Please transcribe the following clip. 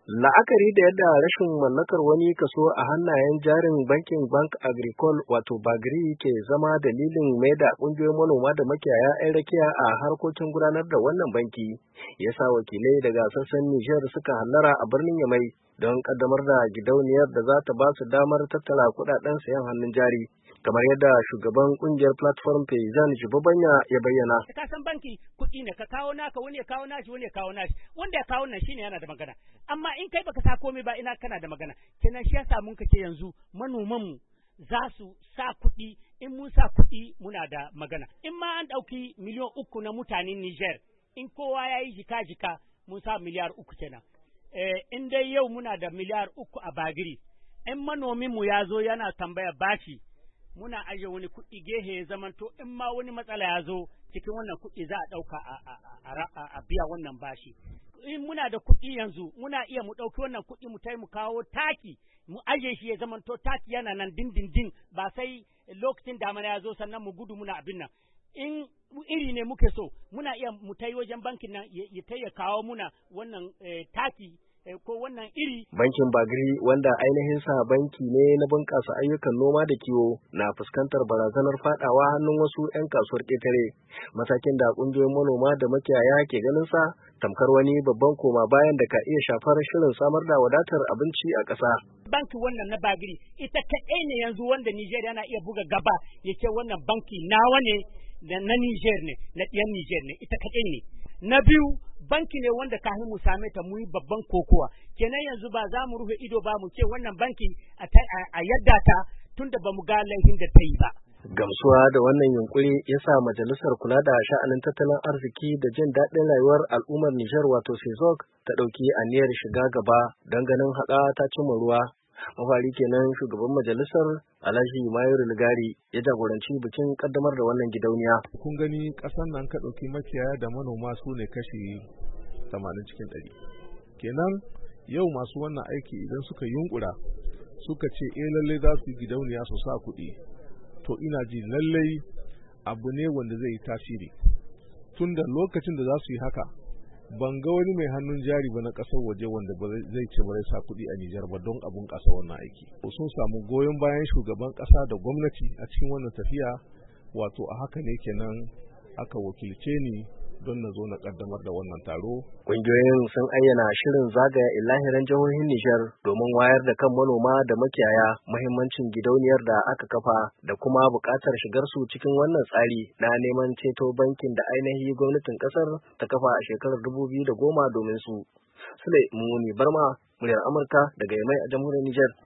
La'akari da yadda rashin mallakar wani kaso a hannayen jarin bankin Bank Agricole wato Bagri ke zama dalilin mai da ƙungiyoyin manoma da makiyaya 'yan rakiya a harkokin gudanar da wannan banki, ya sa wakilai daga sassan Nijar suka hallara a birnin Yamai don ƙaddamar da gidauniyar da za ta ba su damar tattara kuɗaɗen sayan hannun jari. Kamar yadda shugaban kungiyar platform Payzan Jibobanya ya bayyana. Ka san banki kuɗi ne, ka kawo naka, wani ya kawo nashi, wani ya kawo nashi, wanda ya kawo nan shine yana da magana, amma in kai baka sa komai ba ina kana da magana. Kenan shi yasa mun kace yanzu manoman mu za su sa kuɗi, in mun sa kuɗi muna da magana. In ma an ɗauki miliyan 3 na mutanen Niger, in kowa ya yi jika mun sa miliyar 3 kenan. In dai yau muna da miliyar 3 a Bagiri, in manomin mu ya zo yana tambaya bashi, muna aje wani kuɗi gehe ya zamanto in ma wani matsala ya zo cikin wannan kuɗi za a ɗauka a biya wannan bashi. In muna da kuɗi yanzu muna iya mu ɗauki wannan kuɗi mu kawo taki mu aje shi ya zamanto taki yana nan dindindin, ba sai lokacin damana ya zo sannan mu gudu muna abin nan. In iri ne muke so muna iya mu tai wajen bankin nan ya kawo muna wannan taki ko wannan iri. Bankin Bagri, wanda ainihin sa banki ne na bunƙasa ayyukan noma da kiwo, na fuskantar barazanar fadawa hannun wasu 'yan kasuwar ƙetare, matakin da ƙungiyoyin manoma da makiyaya ke ganin sa tamkar wani babban koma bayan da ka iya shafar shirin samar da wadatar abinci a ƙasa. Banki wannan na Bagri ita kaɗai ne yanzu wanda Niger yana iya buga gaba ya ce wannan banki nawa ne, na Niger ne, na ɗiyan Niger ne, ita kaɗai ne. Na biyu, banki ne wanda kafin mu same ta mu yi babban kokowa, kenan yanzu ba za mu rufe ido ba mu ce wannan banki a yadda ta tunda ba mu ga laifin da ta yi ba. Gamsuwa da wannan yunkuri ya sa majalisar kula da sha'anin tattalin arziki da jin daɗin rayuwar al'ummar Nijar wato Sezok ta ɗauki aniyar shiga gaba don ganin haƙa ta cimma ruwa. Mafari kenan shugaban majalisar Alhaji Mayuru Ligari ya jagoranci bikin kaddamar da wannan gidauniya. Kun gani ƙasar nan ka ɗauki makiyaya da manoma su ne kashi 80 cikin 100. Kenan yau masu wannan aiki idan suka yunkura suka ce lalle za su yi gidauniya su sa kuɗi, to ina ji lallai abu ne wanda zai yi tasiri. Tunda lokacin da za su yi haka ban ga wani mai hannun jari ba na ƙasar waje wanda zai ce ba zai sa kuɗi a Nijar ba don abun ƙasa wannan aiki. Sun samu goyon bayan shugaban ƙasa da gwamnati a cikin wannan tafiya, wato a haka ne kenan aka wakilce ni don na zo na ƙaddamar da wannan taro. Ƙungiyoyin sun ayyana shirin zagaya ilahirin jihohin Nijar domin wayar da kan manoma da makiyaya muhimmancin gidauniyar da aka kafa da kuma buƙatar shigar su cikin wannan tsari na neman ceto bankin da ainihi gwamnatin ƙasar ta kafa a shekarar 2010 domin su. Sule Mumuni Barma, muryar Amurka daga Yamai a jamhuriyar Nijar.